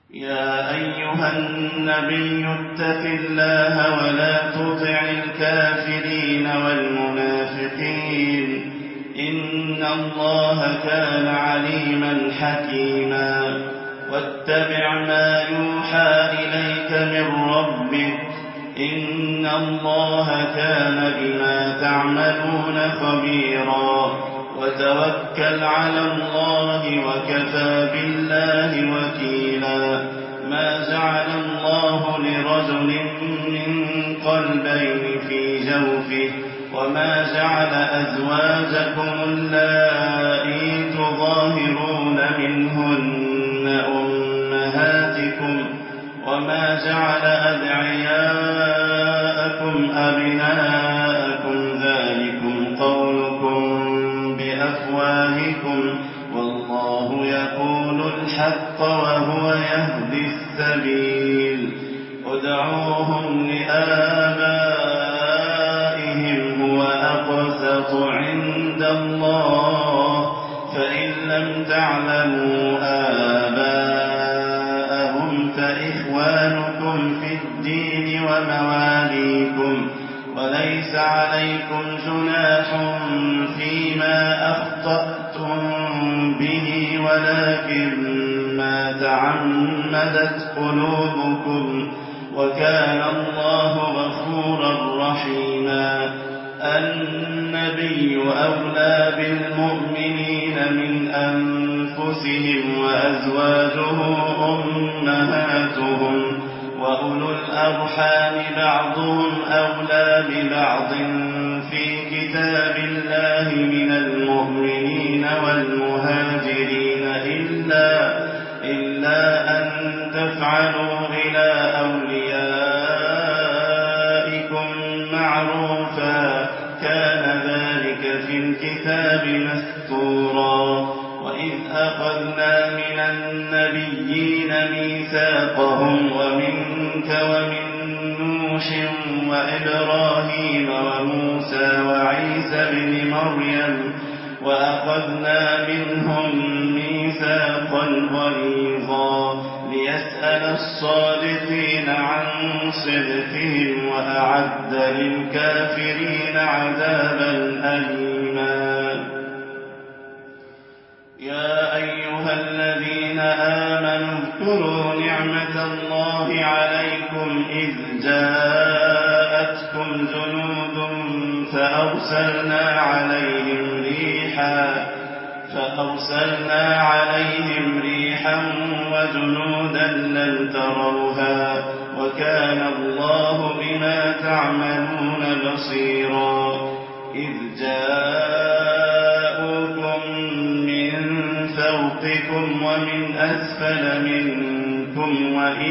يا أيها النبي اتق الله ولا تطع الكافرين والمنافقين إن الله كان عليما حكيما واتبع ما يوحى إليك من ربك إن الله كان بما تعملون خبيرا وتوكل على الله وكفى بالله وكيلا ما جعل الله لرجل من قلبين في جوفه وما جعل أزواجكم اللائي تظاهرون منهن أمهاتكم وما جعل أدعياءكم أبناءكم ذلكم قولكم بأفواهكم والله يقول الحق وهو يهدي السبيل ادعوهم لآبائهم هو أقسط عند الله فإن لم تعلموا آباءهم فإخوانكم في الدين ومواليكم وليس عليكم جناح فيما أخطأتم به ولكن ما تعمدت قلوبكم وكان الله غفورا رحيما النبي أولى بالمؤمنين من أنفسهم وأزواجه أمهاتهم وأولو الأرحام بعضهم أولى ببعض في كتاب الله من المؤمنين والمهاجرين إلا أن تفعلوا إلى أوليائكم معروفا كان ذلك في الكتاب مستورا وإذ أخذنا من النبيين ميثاقهم ومنك ومن نوح وإبراهيم وموسى وعيسى بن مريم وأخذنا منهم ميثاقا غليظا ليسأل الصادقين عن صدقهم وأعد للكافرين عذابا أليما يا أيها الذين آمنوا اذكروا نعمة الله عليكم إذ جاءتكم جنود فأرسلنا عليهم ريحا وجنودا لم تروها وكان الله بما تعملون بصيرا إذ جاءوكم من فوقكم ومن أسفل منكم وإذ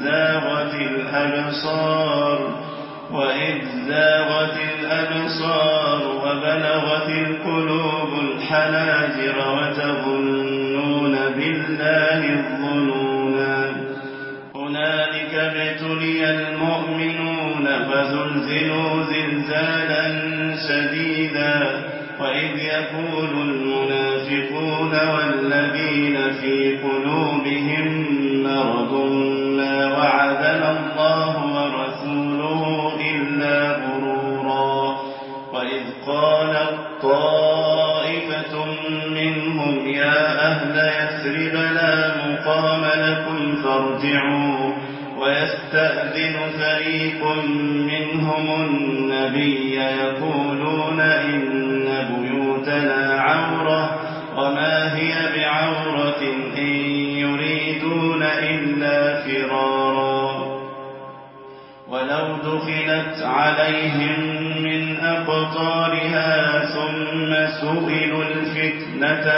زاغت الأبصار وبلغت القلوب الحناجر وتظنون بالله الظنونا هنالك ابتلي المؤمنون فزلزلوا زلزالا شديدا وإذ يقول المنافقون والذين في قلوبهم مرض ما وعدنا الله ورسوله إلا غرورا وإذ قالت طائفة منهم يا أهل يثرب لا مقام لكم فارجعوا ويستأذن فريق منهم النبي يقولون إن بيوتنا عورة وما هي بعورة إن يريدون إلا فرارا ولو دخلت عليهم من أقطارها ثم سئلوا الفتنة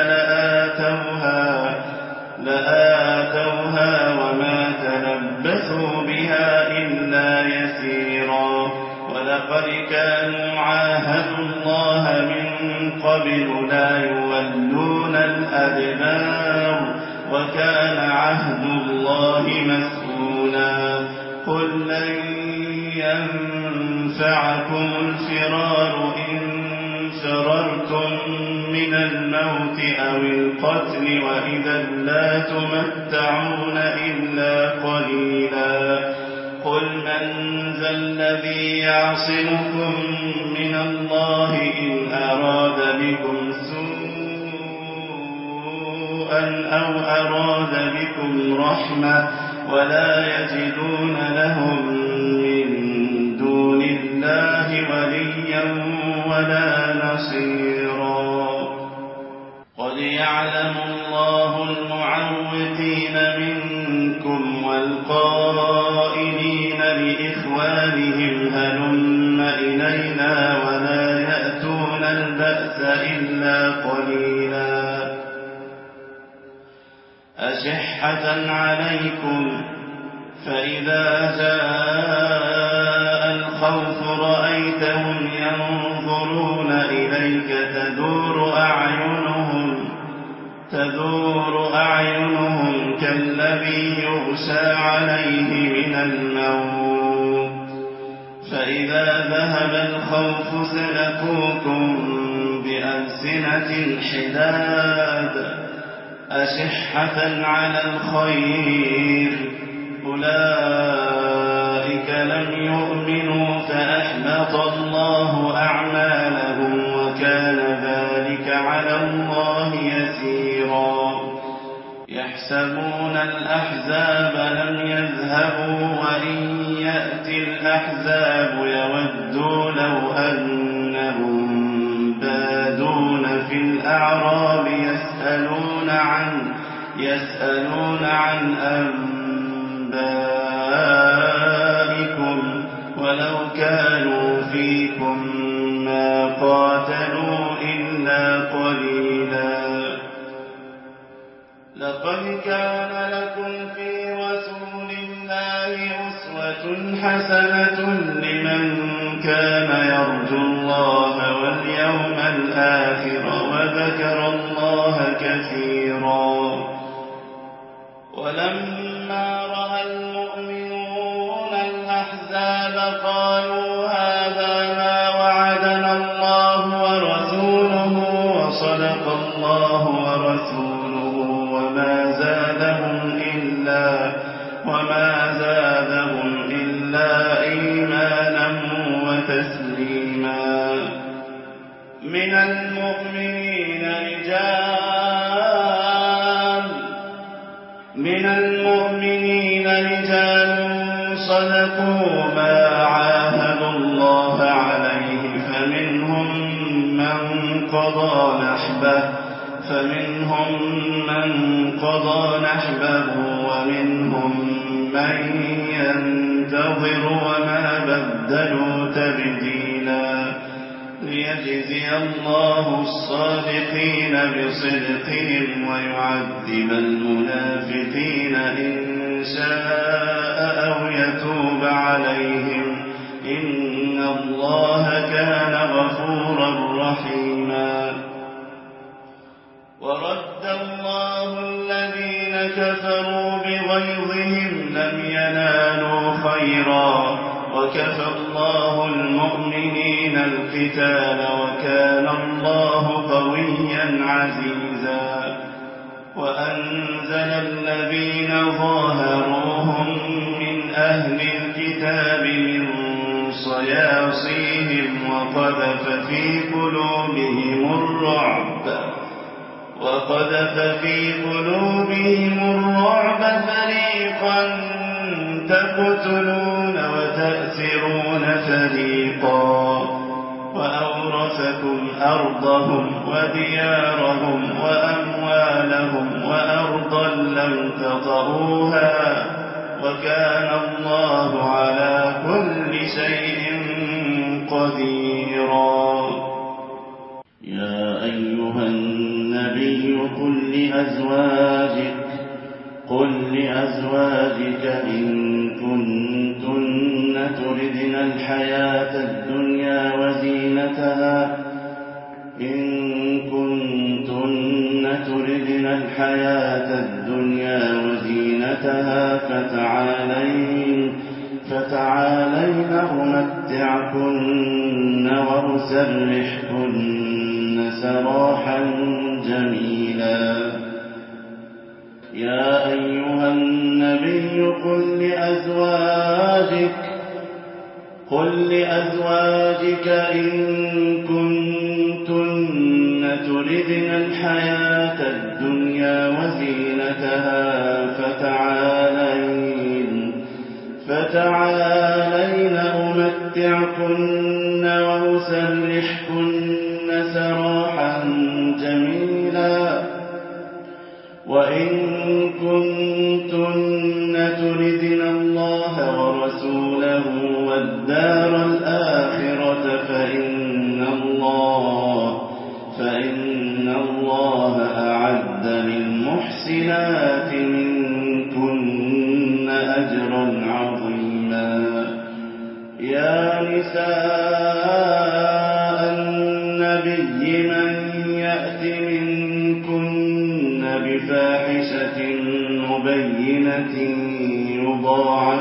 لآتوها وما تلبثوا بها إلا يسيرا ولقد كانوا عاهدوا الله من قبل لا يولون الأدبار وكان عهد الله مسؤولا قل لن ينفعكم الفرار إن فررتم من الموت أو القتل وإذا لا تمتعون إلا يعصمكم من الله إن أراد بكم سوءا أو أراد بكم رحمة ولا يجدون لهم من دون الله وليا ولا نصيرا قد يعلم الله المعوقين منكم والقائلين لإخوانهم هلم إلينا ولا يأتون البأس إلا قليلا أشحة عليكم فإذا جاء الخوف رأيتهم ينظرون إليك تدور أعينهم كالذي يغشى عليه من الموت فإذا ذهب الخوف سلكوكم بألسنة حداد أشحة على الخير أولئك لم يؤمنوا فأحبط الله أعمالهم وكان ذلك على الله يسيرا يحسبون الأحزاب لم يذهبوا وإن يأتي الأحزاب يودوا لو أنهم بادون في الأعراب يسألون عن أنبائكم ولو كانوا فيكم ما قاتلوا إلا قليلا لقد كان لكم في رسول الله أسوة حسنة لمن كان يرجو الله واليوم الآخر وذكر الله كثيرا ولما رأى المؤمنون الأحزاب قالوا هذا ما وعدنا الله ورسوله وصدق الله ورسوله وما زادهم إلا إيمانا وتسليما من المؤمنين رجال صدقوا ما عاهدوا الله عليه فمنهم من قضى نحبه ومنهم من ينتظر وما بدلوا تبديلا ليجزي الله الصادقين بصدقهم ويعذب المنافقين إن شاء أو يتوب عليهم إن الله كان غفورا رحيما ورد الله الذين كفروا بغيظهم لم ينالوا خيرا وكفى الله المؤمنين القتال وكان الله قويا عزيزا وأنزل الذين ظاهروهم من أهل الكتاب من صياصيهم وقذف في قلوبهم الرعب فريقا تقتلون وتأسرون فريقا وأورثكم أرضهم وديارهم وأموالهم وأرضا لم تطئوها وكان الله على كل شيء قديرا يا أيها النبي قل لأزواجك إن كنتن تردن الحياة الدنيا وزينتها فتعالين أمتعكن وأسرحكن سراحا جميلا يا أيها النبي قل قل لأزواجك إن كنتن تردن الحياة الدنيا وزينتها فتعالين أمتعكن وأسرحكن سراحا جميلا وإن كنتن تردن الله ورسوله والدار الآخرة فإن الله أعد للمحسنات منكن أجرا عظيما يا نساء النبي من يأت منكن بفاحشة مبينة يضاعف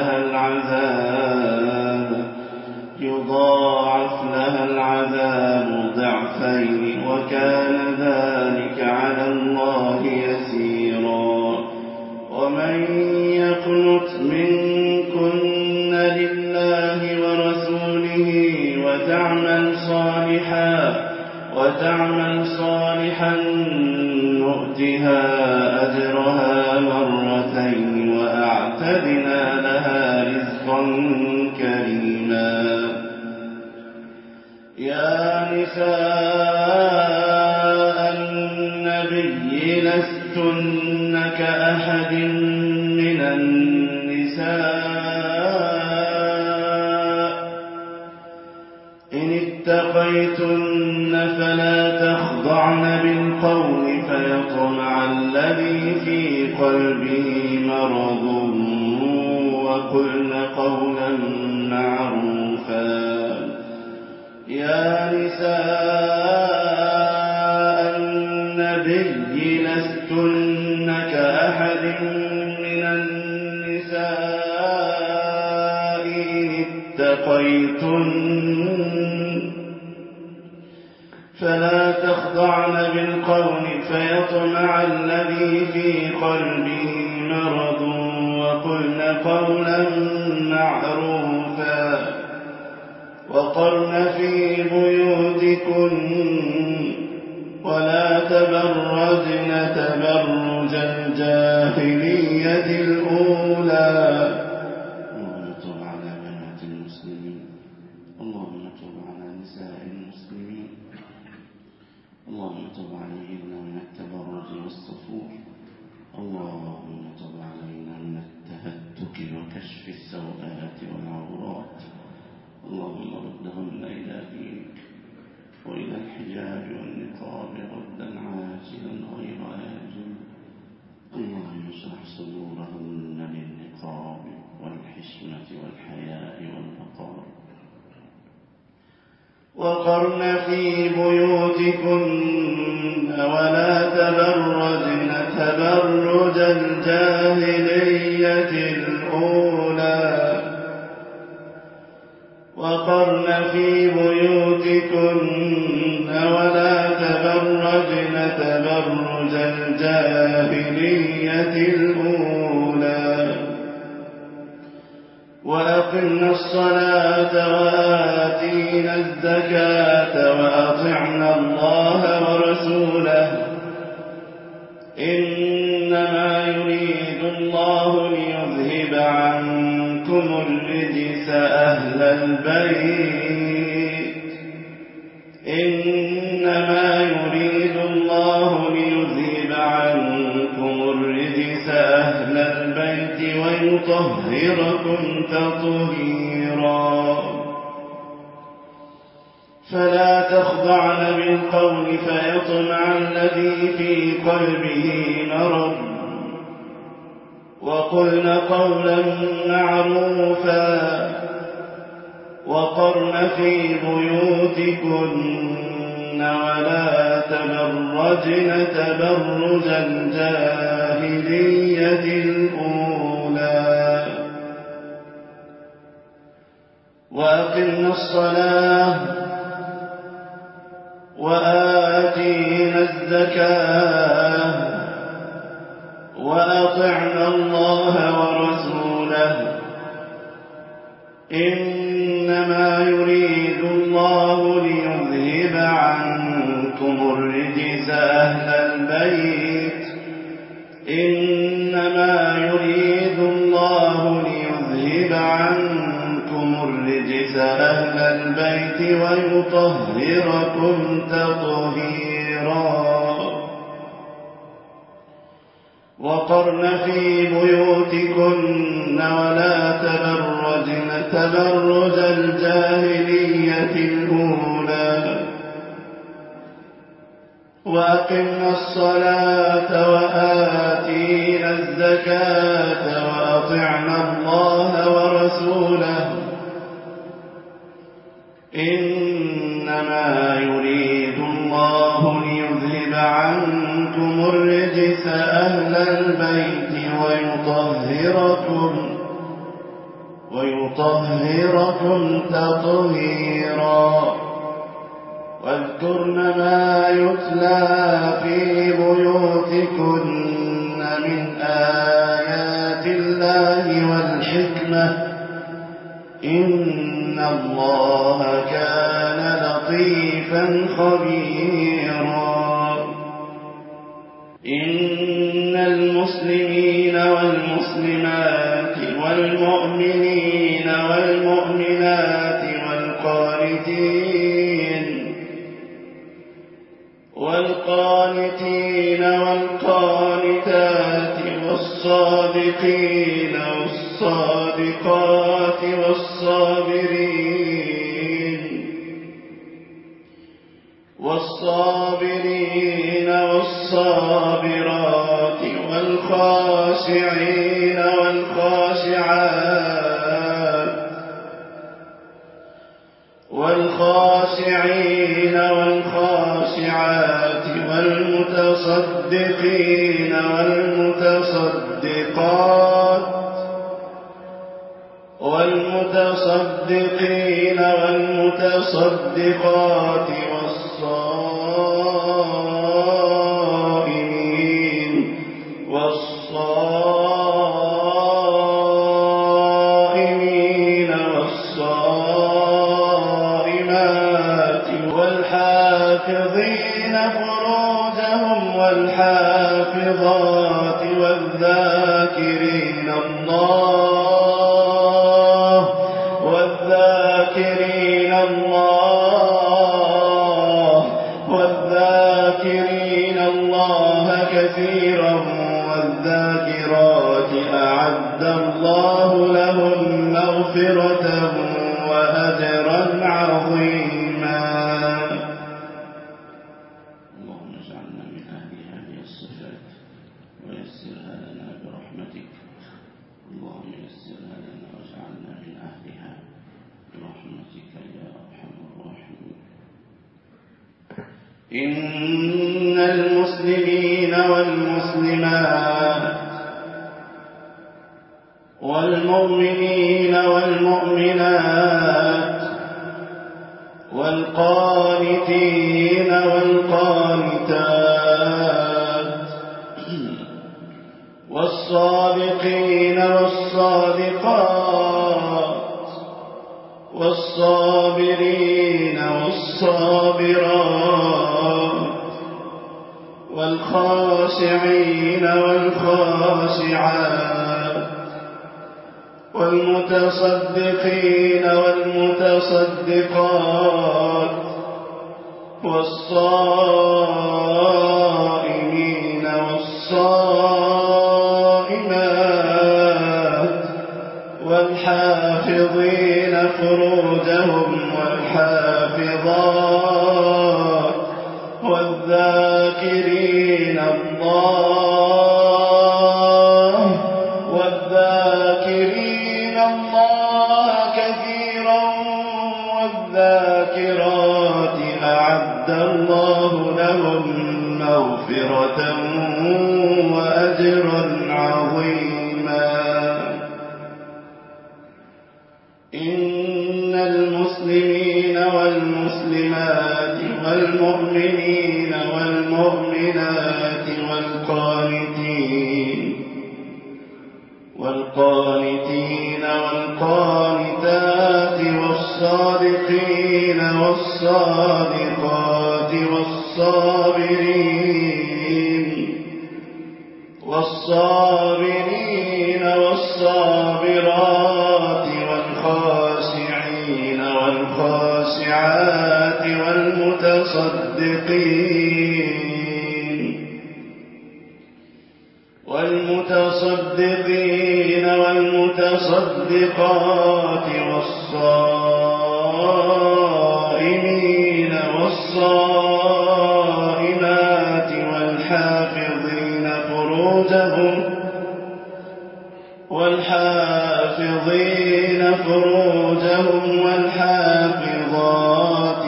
لها العذاب ضعفين وكان ذلك على الله يسيرا ومن يقنت منكن لله ورسوله وتعمل صالحا نؤتها أجرها مرتين وأعتدنا لها رزقا كريما يا نساء النبي لستن كأحد من النساء إن اتقيتن فلا تخضعن بالقول فيطمع الذي في قلبه مرض وقلن قولا معروفا يا نساء النبي لستن كأحد من النساء إن اتقيتن فلا تخضعن بالقول فيطمع الذي في قلبه مرض وقلن قولا معروفا وقرن في بيوتكن ولا تبرجن تبرج الجاهلية الأولى اللهم تب على بنات المسلمين اللهم تب على نساء المسلمين اللهم تب علينا من التبرج والصفور اللهم تب علينا من التهتك وكشف السوءات والعورات اللهم ردهن إلى دينك وإلى الحجاب والنقاب ردا عاجلا غير آجل اللهم اشرح صدورهن للنقاب والحشمة والحياء والوقار وقرن في بيوتكن ولا تبرجن تبرج الجاهلية الأولى وقرن في بيوتكن ولا تبرجن تبرج الجاهلية الأولى وأقمنا الصلاة وآتينا الزكاة وأطعنا الله ورسوله إنما يريد الله ليذهب عنكم الرجس أهل البيت إنما يريد الله ليذهب عنكم الرجس أهل البيت ويطهركم تطهيرا فلا تخضعن بالقول فيطمع الذي في قلبه مرض وقلن قولا معروفا وقرن في بيوتكن ولا تبرجن تبرج الجاهلية الأولى وأقمنا الصلاة وآتينا الزكاة وأطعنا الله ورسوله إنما الرجس أهل البيت ويطهركم تطهيرا. وقرن في بيوتكن ولا تبرجن تبرج الجاهلية الأولى وأقمنا الصلاة وآتينا الزكاة وأطعنا الله ورسوله إنما يريد الله ليذهب عنكم الرجس أهل البيت ويطهركم تطهيرا. واذكرن ما يتلى في بيوتكن من آيات الله والحكمة إن الله كان لطيفا خبيرا. إن المسلمين والمسلمات والمؤمنين والمؤمنات والقانتين والقانتات والصادقين والصادقات والصابرين والصابرات والخاشعين والخاشعات والمتصدقين والمتصدقات والصائمين والصائمات والحافظين فروجهم والحافظات والذاكرين الله كثيرا والذاكرات أعد الله لهم مغفرة وأجرا عظيما. اللهم اجعلنا من أهل هذه الصفات ويسرها لنا برحمتك. اللهم يسرها لنا واجعلنا من أهلها برحمتك يا أرحم الراحمين. إن المسلمين والمسلمات والمؤمنين والمؤمنات والقانتين والقانتات والصادقين والصادقات والصابرين والصابرات والخاشعين والخاشعات والمتصدقين والمتصدقات والصائمين والصائمات والحافظين فروجهم والحافظات والذاكرين الله كثيرا والذاكرات أعد الله لهم مغفرة وأجرا عظيما. إن المسلمين والمسلمات والمؤمنين والمؤمنات والقانتين والقانتات والصادقين والصادقات والصابرين والصابرات والخاشعين والمتصدقين والمتصدقات والصائمين والصائمات والحافظين فروجهم والحافظات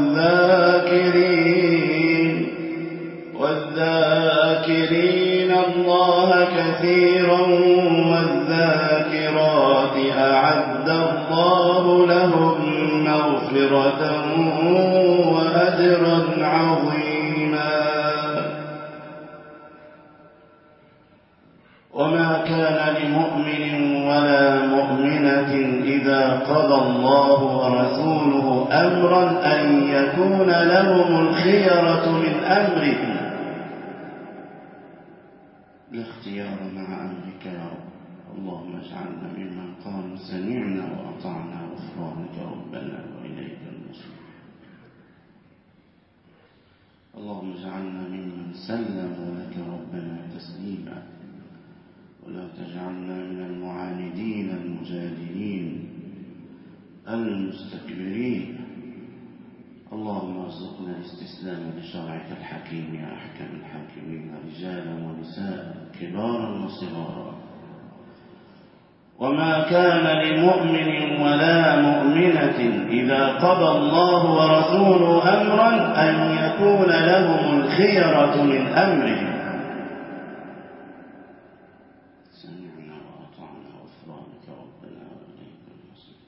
والذاكرين الله كثيرا والذاكرات أعد الله لهم مغفرة وأجرا عظيما. وما كان لمؤمن ولا مؤمنة إذا قضى الله ورسوله أمرا أن يكون لهم الخيرة من أمرهم. الاختيار مع أمرك يا رب. اللهم اجعلنا ممن قالوا سمعنا وأطعنا غفرانك ربنا وإليك المصير. اللهم اجعلنا ممن سلموا لك ربنا تسليما، ولا تجعلنا من المعاندين المجادلين المستكبرين. اللهم ارزقنا الاستسلام لشرعك الحكيم يا أحكم الحاكمين، رجالا ونساء كبارا وصغارا. وما كان لمؤمن ولا مؤمنة إذا قضى الله ورسوله أمرا أن يكون لهم الخيرة من أمرهم. سمعنا وأطعنا غفرانك ربنا وإليك المصير.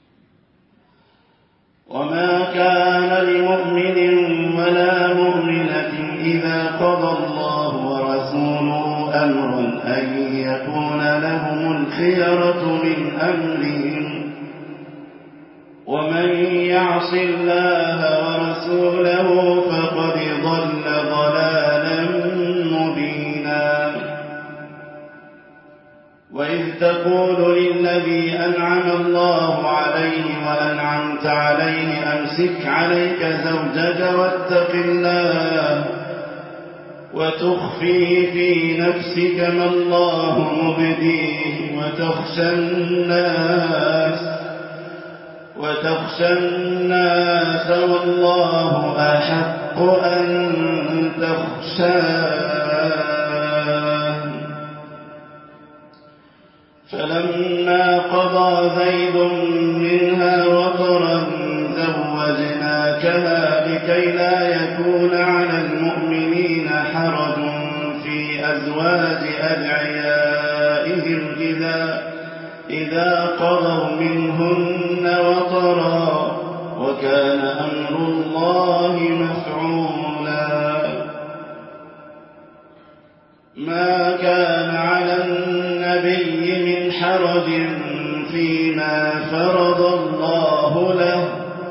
وما كان لمؤمن ولا مؤمنة إذا قضى الله ورسوله أمرا أن يكون لهم الخيرة من أمرهم، ومن يعص الله ورسوله فقد ضل ضلالا مبينا. وإذ تقول للذي أنعم الله عليه وأنعمت عليه أمسك عليك زوجك واتق الله وتخفي في نفسك ما الله مبديه وتخشى الناس والله أحق أن تخشاه. فلما قضى زيد منها وطرا زوجناكها لكي لا يكون على المؤمنين حرج في أزواج أدعيائهم إذا قضوا منهن وطرا، وكان أمر الله مفعولا. ما كان على النبي من حرج فيما فرض الله له،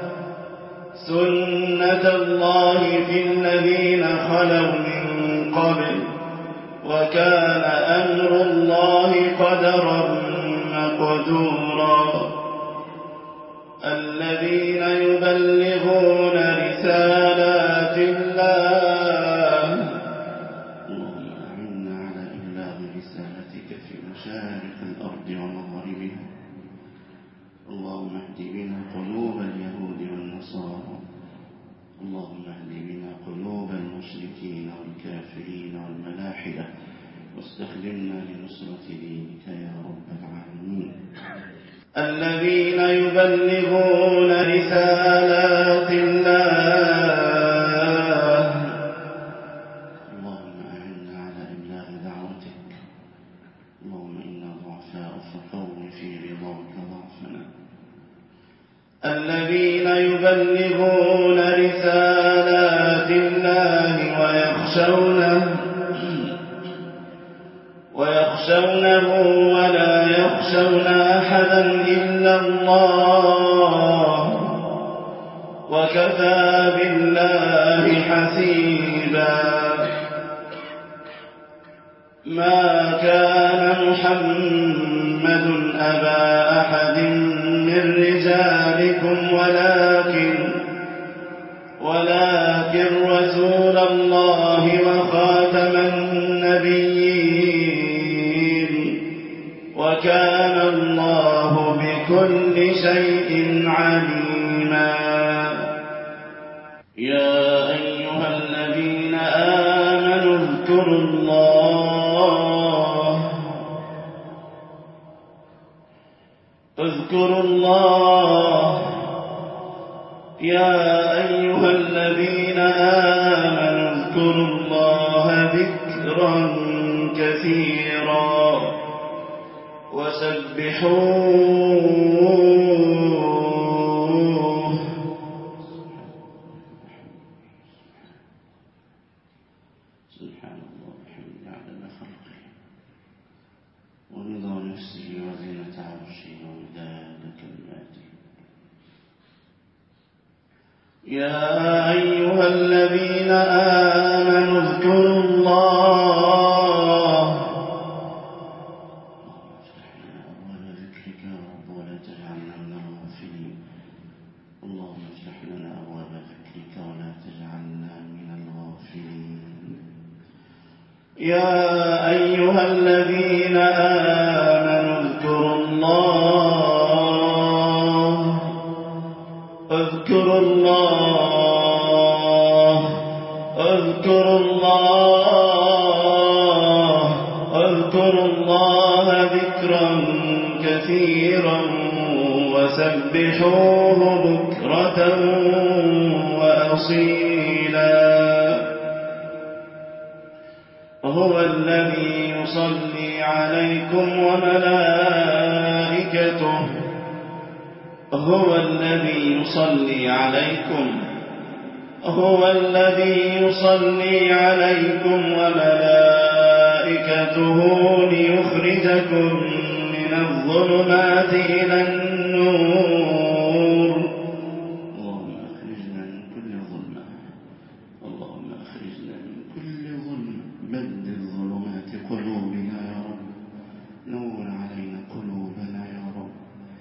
سنة الله في الذين خلوا من قبل، وكان أمر الله قدرا مقدورا. الذين يبلغون رسالات الله. اللهم أعنا على إبلاغ رسالتك في مشارق الأرض ومغاربها. اللهم اهد بنا قلوب اليهود والنصارى. اللهم اهد بنا قلوب المشركين والكافرين والملاحدة، واستخدمنا لنصرة دينك يا رب العالمين. الذين يبلغون رسالات الله. اللهم أعنا على إبلاغ دعوتك. اللهم إنا ضعفاء فقوم في رضاك ضعفنا. الذين يبلغون رسالات الله ويخشونه ولا يخشون أحدا إلا الله، وكفى بالله حسيبا. ما كان محمد أبا أحد من رجالكم ولكن رسول وكان الله بكل شيء عليما. يا أيها الذين آمنوا اذكروا الله يا أيها الذين آمنوا اذكروا الله ذكرا كثيرا وسبحوه سبحان الله وبحمده عدد خلقه ورضا نفسه وزنة عرشه ومداد كلماته. يا أيها الذين آمنوا اذكروا الله اللهم افتح لنا أبواب ذكرك ولا تجعلنا من الغافلين. يا أيها الذين آمنوا اذكروا الله اذكروا الله اذكروا الله اذكروا الله ذكرا كثيرا وسبحوه بكرة وأصيلا. هو الذي يصلي عليكم وملائكته هو الذي يصلي عليكم وملائكته ليخرجكم من الظلمات إلى النور. اللهم أخرجنا من كل ظلمة بدل ظلمات قلوبنا يا رب. نور علينا قلوبنا يا رب.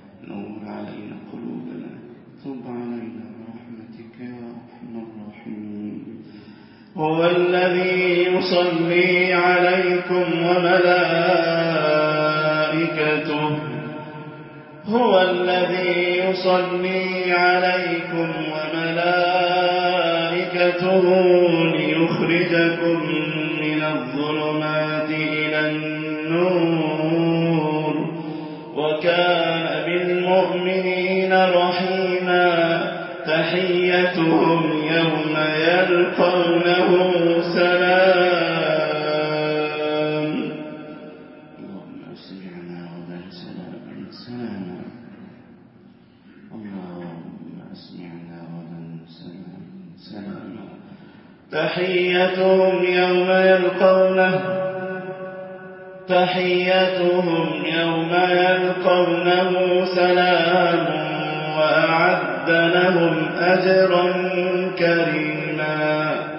تب علينا برحمتك يا أرحم الراحمين. هو الذي يصلي عليكم وملائكته ليخرجكم من الظلمات إلى النور وكان بالمؤمنين رحيما. تحيتهم يوم يلقونه سلام. اللهم أسمعنا وبل سلاما. اللهم أسمعنا وبل سلاما. تحيتهم يوم يلقونه سلام وأعد لهم أجرا كريما.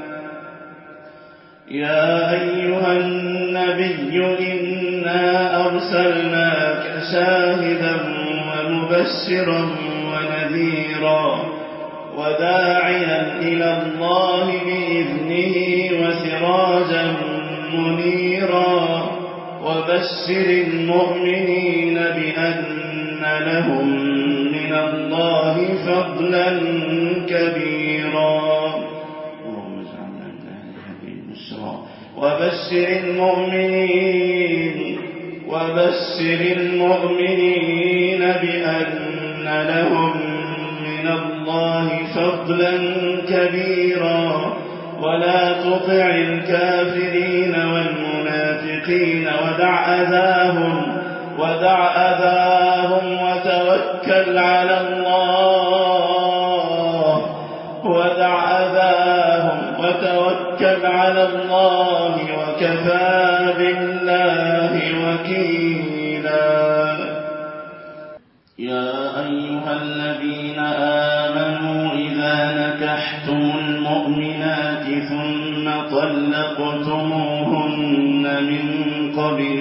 يا أيها النبي إنا أرسلناك شاهدا ومبشرا ونذيرا وداعيا إلى الله بإذنه وسراجا منيرا. وبشر المؤمنين بأن لهم من الله فضلا كبيرا. اللهم اجعلنا من أهل هذه البشرى. وبشر المؤمنين بأن لهم من الله فضلا كبيرا. ولا تطع الكافرين والمنافقين ودع أذاهم وتوكل على الله وكفى بالله وكيلا. يا أيها الذين آمنوا إذا نكحتم المؤمنات ثم طلقتموهن من قبل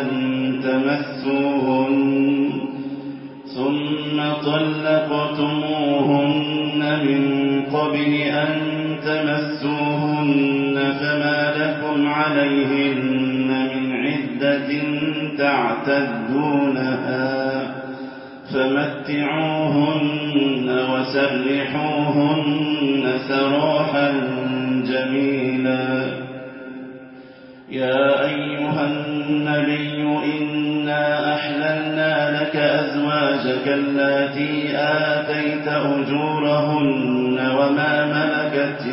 أن تمسوهن فما لكم عليهن من عدة تعتدونها فمتعوهن وسرحوهن سراحا جميلا. يا أيها النبي إنا أحللنا لك أزواجك اللاتي آتيت أجورهن وما ملكت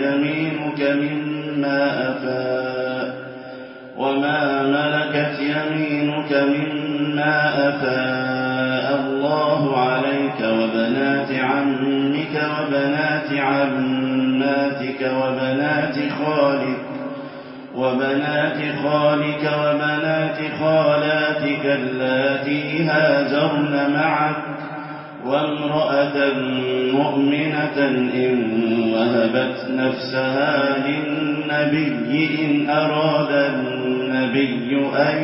يمينك مما أفاء الله عليك وبنات عمك وبنات عماتك وبنات خالك وبنات خالاتك اللاتي هاجرن معك وامرأة مؤمنة إن وهبت نفسها للنبي إن أراد النبي أن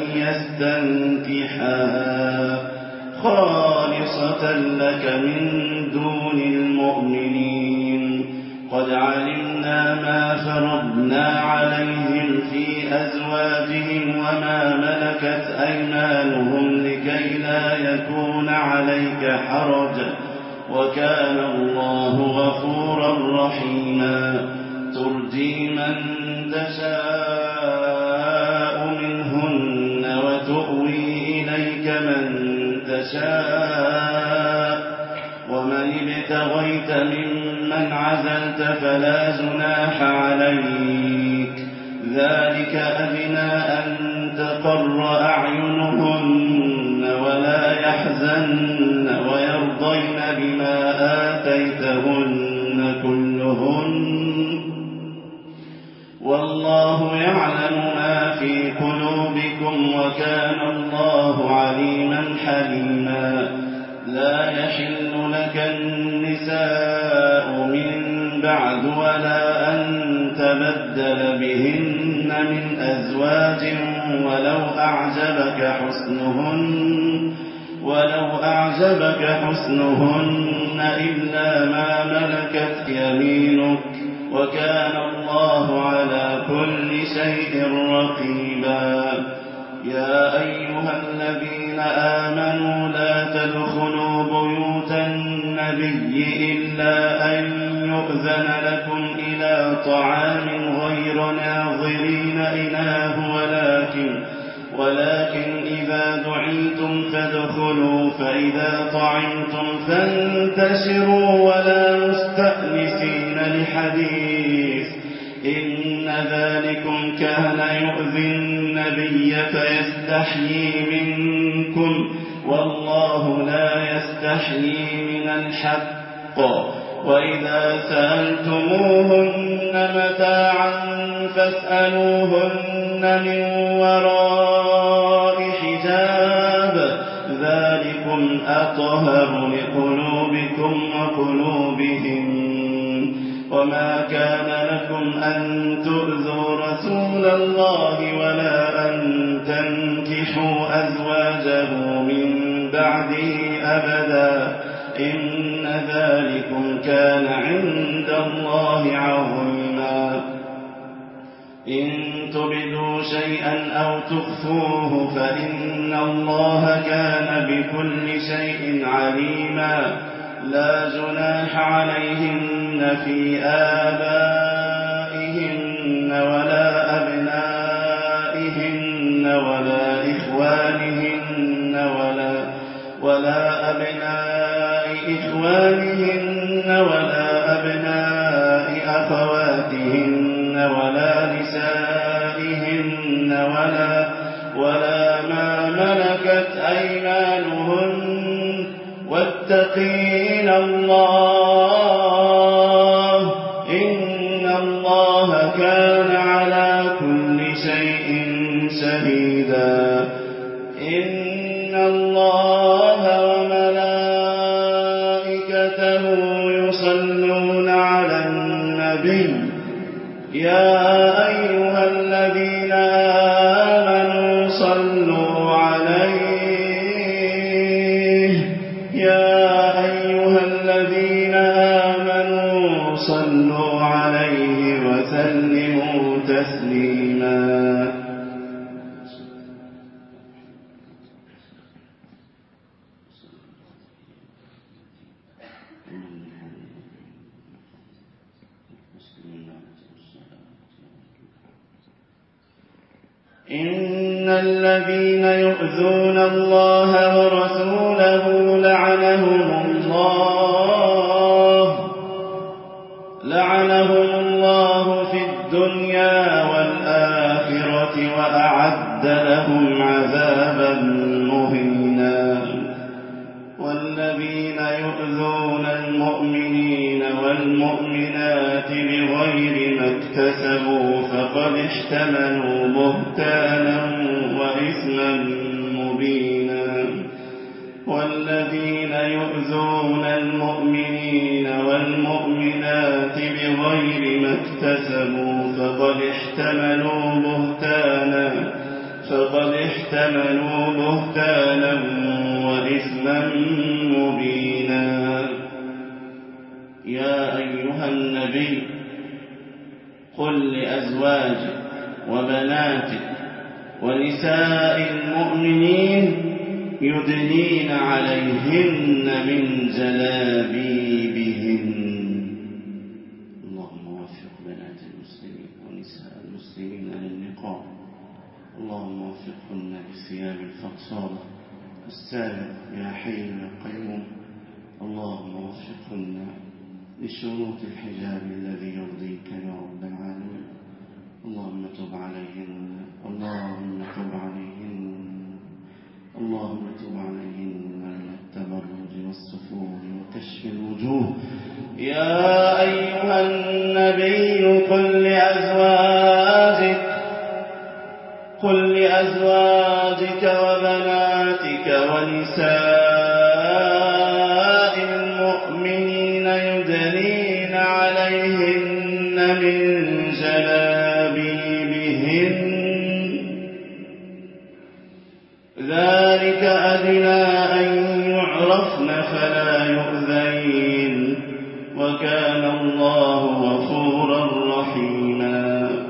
يستنكحها خالصة لك من دون المؤمنين. قد علمنا ما فرضنا عليهم في أزواجهم وما ملكت أيمانهم لكي لا يكون عليك حرج وكان الله غفورا رحيما. ترجي من تشاء منهن وتؤوي إليك من تشاء ومن ابتغيت ممن عزلت فلا جناح عليك. ذلك أدنى أن تقر أعينهن ولا يحزن ويرضين بما آتيتهن كلهن والله يعلم ما في قلوبكم وكان الله عليما حليما. لا يحل لك النساء من بعد ولا أن تبدل بهن من أزواج ولو أعجبك حسنهن إلا ما ملكت يمينك وكان الله على كل شيء رقيبا. يا أيها الذين آمنوا لا تدخلوا بيوت النبي إلا أن يؤذن لكم إلى طعام غير ناظرين إناه ولكن إذا دعيتم فادخلوا فإذا طعمتم فانتشروا ولا مستأنسين لحديث إن ذلكم كان يؤذي النبي فيستحيي منكم والله لا يستحيي من الحق. وإذا سألتموهن متاعا فاسألوهن من وراء حجاب ذلكم أطهر لقلوبكم وقلوبهم. وما كان لكم أن تؤذوا رسول الله ولا أن تنكحوا أزواجه من بعده أبدا إن ذلكم كان عند الله عظيما. إن تبدوا شيئا أو تخفوه فإن الله كان بكل شيء عليما. لا جناح عليهن في آبائهن ولا أبنائهن ولا إخوانهن ولا أبناء إخوانهن ولا أبناء أخواتهن ولا نسائهن ولا ما ملكت أيمانهن واتقين الله إن الله كان على كل شيء شهيدا. إن الله وملائكته يصلون على النبي يا أيها الذين آمنوا صلوا عليه يا أيها الذين آمنوا صلوا عليه وسلموا تسليما. إن الذين يؤذون الله ورسوله لعنهم الله في الدنيا والآخرة وأعد لهم عذابا مهينا. والذين يؤذون المؤمنين والمؤمنات بغير ما اكتسبوا فقد احتملوا بهتانا وإثما مبينا. والذين يؤذون المؤمنين والمؤمنات بغير ما اكتسبوا فقد احتملوا بهتانا وإثما مبينا. يا أيها النبي قل لأزواجك وبناتك ونساء المؤمنين يدنين عليهن من جلابيبهن. اللهم وفق بنات المسلمين ونساء المسلمين للنقاب. اللهم وفقهن للثياب الفقصاء السالم يا حي يا قيوم. اللهم وفقهن لشروط الحجاب الذي يرضيك يا رب العالمين. اللهم تب عليهن من التبرج والسفور وكشف الوجوه. يا أيها النبي قل لأزواجك وبناتك ونساء المؤمنين يدنين عليهن من جلابيبهن ذلك أدنى أن يعرفن فلا يؤذين وكان الله غفورا رحيما.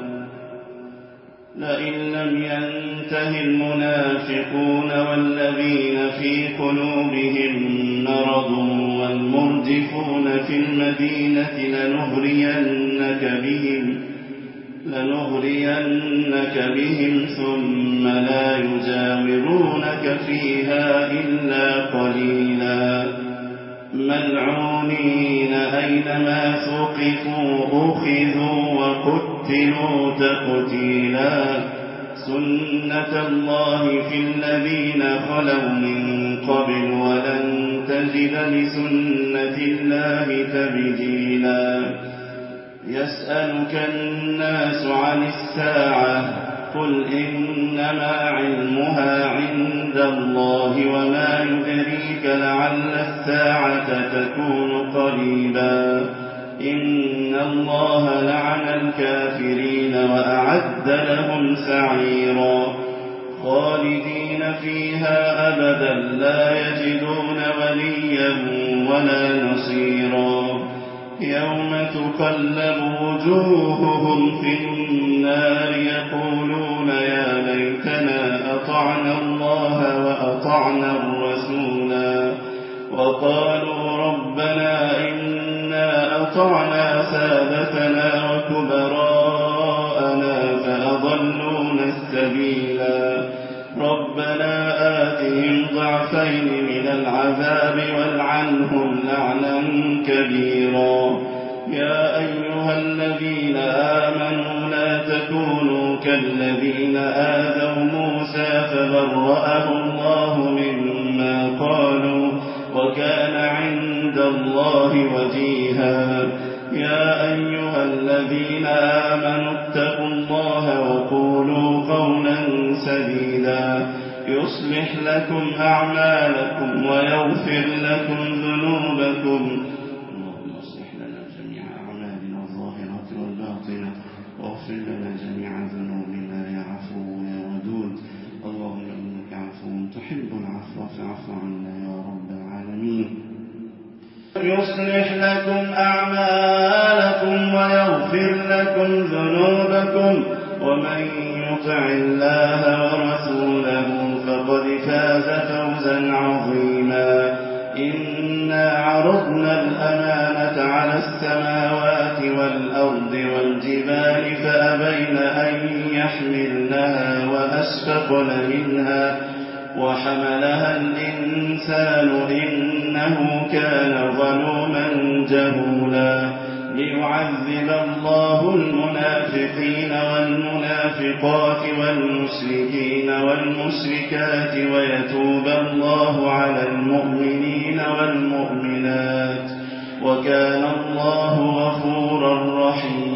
لئن لم ينته المنافقون والذين في قلوبهم مرض والمرجفون في المدينة لنغرينك بهم ثم لا يجاورونك فيها إلا قليلا. ملعونين أينما ثقفوا أخذوا وقتلوا تقتيلا. سنة الله في الذين خلوا من قبل ولن تجد لسنة الله تبديلا. يسألك الناس عن الساعة قل إنما علمها عند الله وما يدريك لعل الساعة تكون قريبا. إن الله لعن الكافرين وأعد لهم سعيرا. خالدين فيها أبدا لا يجدون وليا ولا نصيرا. يوم تقلب وجوههم في النار يقولون يا ليتنا أطعنا الله وأطعنا الرسولا وقالوا ربنا إنا أطعنا سادتنا وكبراءنا فأضلونا السبيلا. ربنا آتهم ضعفين من العذاب والعنهم لعنا كبيرا. يا أيها الذين آمنوا لا تكونوا كالذين آذوا موسى فبرأه الله مما قالوا وكان عند الله وجيها. يا أيها الذين آمنوا اتقوا الله وقولوا قولا سديدا يصلح لكم أعمالكم ويغفر لكم ذنوبكم. اللهم اصلح لنا جميع أعمالنا الظاهرة والباطنة واغفر لنا جميع ذنوبنا يا عفو يا ودود. اللهم إنك عفو تحب العفو فاعف عنا يا رب العالمين. يصلح لكم أعمالكم ويغفر لكم ذنوبكم ومن يطع الله ورسوله فقد فاز فوزا عظيما. إنا عرضنا الأمانة على السماوات والأرض والجبال فأبين أن يحملنها فأشفقن منها وحملها الإنسان إنه كان ظلوما جهولا ليعذب الله المنافقين والمنافقات والمشركين والمشركات ويتوب الله على المؤمنين والمؤمنات وكان الله غفورا رحيما